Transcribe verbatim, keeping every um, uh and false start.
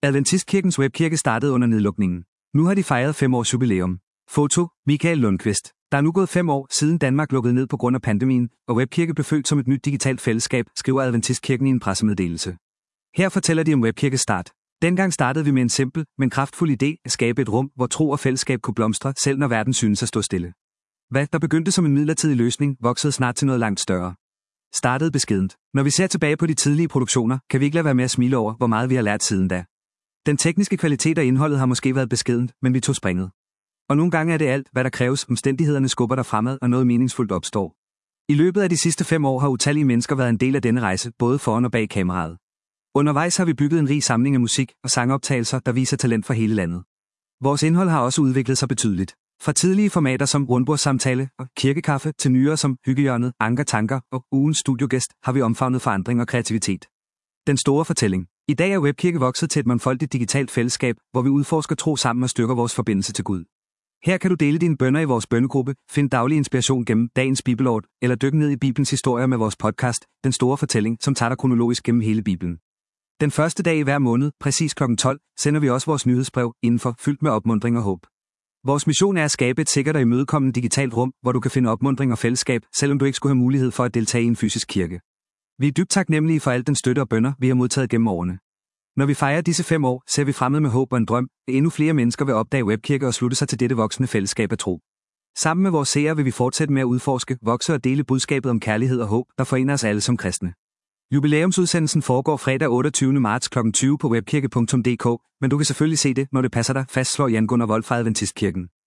Adventistkirkens webkirke startede under nedlukningen. Nu har de fejret fem års jubilæum. Foto: Michael Lundqvist. Der er nu gået fem år siden Danmark lukkede ned på grund af pandemien, og webkirke blev født som et nyt digitalt fællesskab, skriver Adventistkirken i en pressemeddelelse. Her fortæller de om webkirkes start. Dengang startede vi med en simpel, men kraftfuld idé at skabe et rum, hvor tro og fællesskab kunne blomstre, selv når verden synes at stå stille. Hvad der begyndte som en midlertidig løsning, voksede snart til noget langt større. Startede beskedent. Når vi ser tilbage på de tidlige produktioner, kan vi ikke lade være med at smile over, hvor meget vi har lært siden da. Den tekniske kvalitet og indholdet har måske været beskedent, men vi tog springet. Og nogle gange er det alt, hvad der kræves, omstændighederne skubber dig fremad, og noget meningsfuldt opstår. I løbet af de sidste fem år har utallige mennesker været en del af denne rejse, både foran og bag kameraet. Undervejs har vi bygget en rig samling af musik og sangoptagelser, der viser talent fra hele landet. Vores indhold har også udviklet sig betydeligt. Fra tidlige formater som rundbordssamtale og kirkekaffe til nyere som Hyggehjørnet, Anker Tanker og ugens studiogæst har vi omfavnet forandring og kreativitet. Den store fortælling. I dag er webkirke vokset til et mangfoldigt digitalt fællesskab, hvor vi udforsker tro sammen og styrker vores forbindelse til Gud. Her kan du dele dine bønner i vores bønnegruppe, finde daglig inspiration gennem dagens bibelord, eller dykke ned i Bibelens historier med vores podcast, Den Store Fortælling, som tager dig kronologisk gennem hele Bibelen. Den første dag i hver måned, præcis klokken tolv, sender vi også vores nyhedsbrev indenfor, fyldt med opmuntring og håb. Vores mission er at skabe et sikkert og imødekommende digitalt rum, hvor du kan finde opmuntring og fællesskab, selvom du ikke skulle have mulighed for at deltage i en fysisk kirke. Vi er dybt taknemmelige for al den støtte og bønner, vi har modtaget gennem årene. Når vi fejrer disse fem år, ser vi fremad med håb og en drøm, at endnu flere mennesker vil opdage webkirke og slutte sig til dette voksende fællesskab af tro. Sammen med vores seere vil vi fortsætte med at udforske, vokse og dele budskabet om kærlighed og håb, der forener os alle som kristne. Jubilæumsudsendelsen foregår fredag otteogtyvende marts klokken tyve på webkirke punktum d k, men du kan selvfølgelig se det, når det passer dig, fastslår Jan Gunnar Wolf fra Adventistkirken.